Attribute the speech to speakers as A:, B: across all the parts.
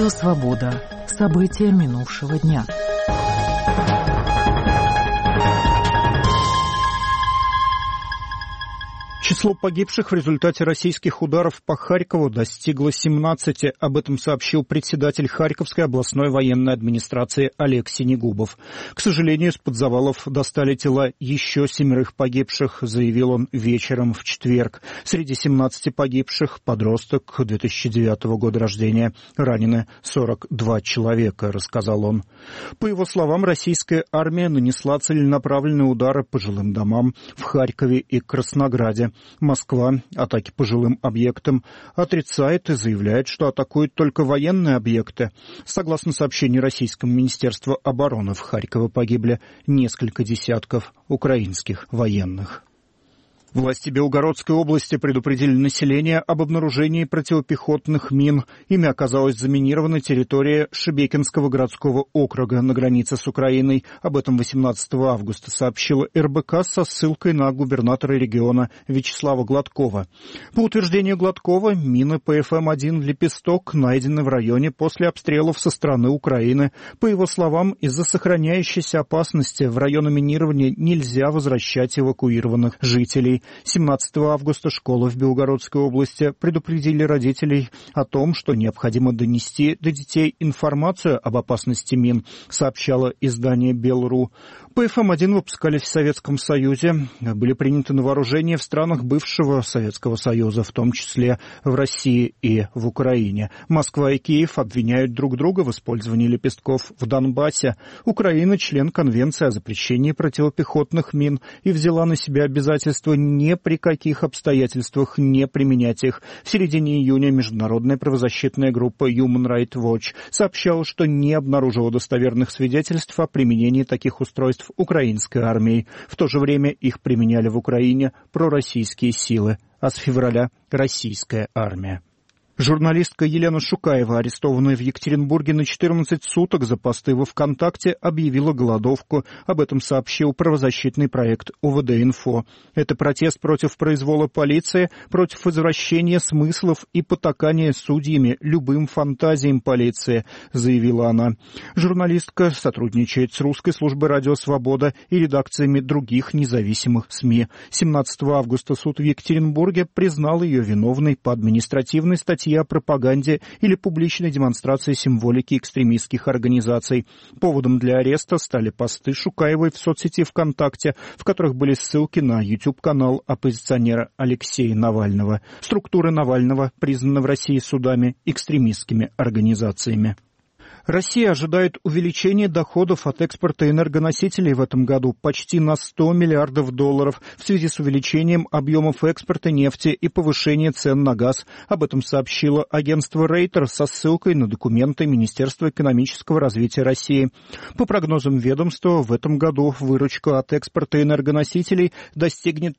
A: Радио «Свобода». События минувшего дня.
B: Число погибших в результате российских ударов по Харькову достигло 17. Об этом сообщил председатель Харьковской областной военной администрации Олег Синегубов. К сожалению, из-под завалов достали тела еще 7 погибших, заявил он вечером в четверг. Среди 17 погибших подросток 2009 года рождения. Ранены 42 человека, рассказал он. По его словам, российская армия нанесла целенаправленные удары по жилым домам в Харькове и Краснограде. Москва атаки по жилым объектам отрицает и заявляет, что атакует только военные объекты. Согласно сообщению Российского министерства обороны, в Харькове погибли несколько десятков украинских военных. Власти Белгородской области предупредили население об обнаружении противопехотных мин. Ими оказалась заминирована территория Шебекинского городского округа на границе с Украиной. Об этом 18 августа сообщила РБК со ссылкой на губернатора региона Вячеслава Гладкова. По утверждению Гладкова, мины ПФМ-1 «Лепесток» найдены в районе после обстрелов со стороны Украины. По его словам, из-за сохраняющейся опасности в районы минирования нельзя возвращать эвакуированных жителей. 17 августа школы в Белгородской области предупредили родителей о том, что необходимо донести до детей информацию об опасности мин, сообщало издание «Белру». ПФМ-1 выпускали в Советском Союзе, были приняты на вооружение в странах бывшего Советского Союза, в том числе в России и в Украине. Москва и Киев обвиняют друг друга в использовании лепестков в Донбассе. Украина — член Конвенции о запрещении противопехотных мин и взяла на себя обязательство ни при каких обстоятельствах не применять их. В середине июня международная правозащитная группа Human Rights Watch сообщала, что не обнаружила достоверных свидетельств о применении таких устройств украинской армией. В то же время их применяли в Украине пророссийские силы, а с февраля российская армия. Журналистка Елена Шукаева, арестованная в Екатеринбурге на 14 суток за посты во ВКонтакте, объявила голодовку. Об этом сообщил правозащитный проект ОВД-Инфо. Это протест против произвола полиции, против извращения смыслов и потакания судьями любым фантазиям полиции, заявила она. Журналистка сотрудничает с русской службой «Радио Свобода» и редакциями других независимых СМИ. 17 августа суд в Екатеринбурге признал ее виновной по административной статье о пропаганде или публичной демонстрации символики экстремистских организаций. Поводом для ареста стали посты Шукаевой в соцсети ВКонтакте, в которых были ссылки на YouTube-канал оппозиционера Алексея Навального. Структуры Навального признаны в России судами экстремистскими организациями. Россия ожидает увеличения доходов от экспорта энергоносителей в этом году почти на $100 миллиардов в связи с увеличением объемов экспорта нефти и повышения цен на газ. Об этом сообщило агентство Рейтер со ссылкой на документы Министерства экономического развития России. По прогнозам ведомства, в этом году выручка от экспорта энергоносителей достигнет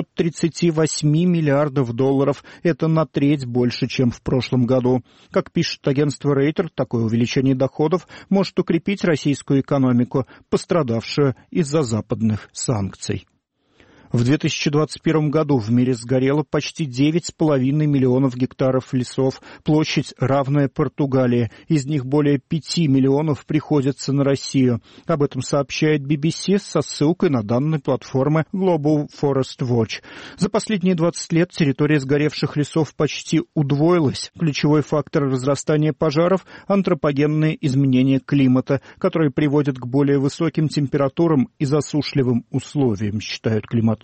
B: $338 миллиардов. Это на треть больше, чем в прошлом году. Как пишет агентство Рейтер, такое увеличение доходов может укрепить российскую экономику, пострадавшую из-за западных санкций. В 2021 году в мире сгорело почти 9,5 миллионов гектаров лесов, площадь, равная Португалии. Из них более 5 миллионов приходится на Россию. Об этом сообщает BBC со ссылкой на данные платформы Global Forest Watch. За последние 20 лет территория сгоревших лесов почти удвоилась. Ключевой фактор разрастания пожаров – антропогенные изменения климата, которые приводят к более высоким температурам и засушливым условиям, считают климатологи.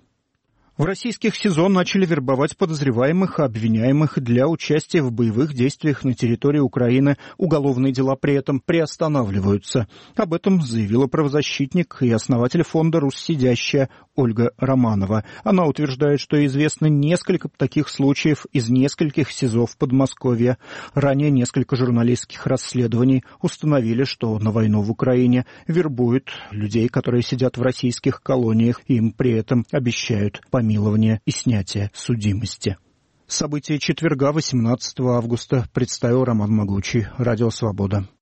B: В российских СИЗО начали вербовать подозреваемых и обвиняемых для участия в боевых действиях на территории Украины. Уголовные дела при этом приостанавливаются. Об этом заявила правозащитник и основатель фонда «Руссидящая» Ольга Романова. Она утверждает, что известно несколько таких случаев из нескольких СИЗО в Подмосковье. Ранее несколько журналистских расследований установили, что на войну в Украине вербуют людей, которые сидят в российских колониях, и им при этом обещают помилование и снятие судимости. События четверга, 18 августа, представил Роман Могучий, Радио Свобода.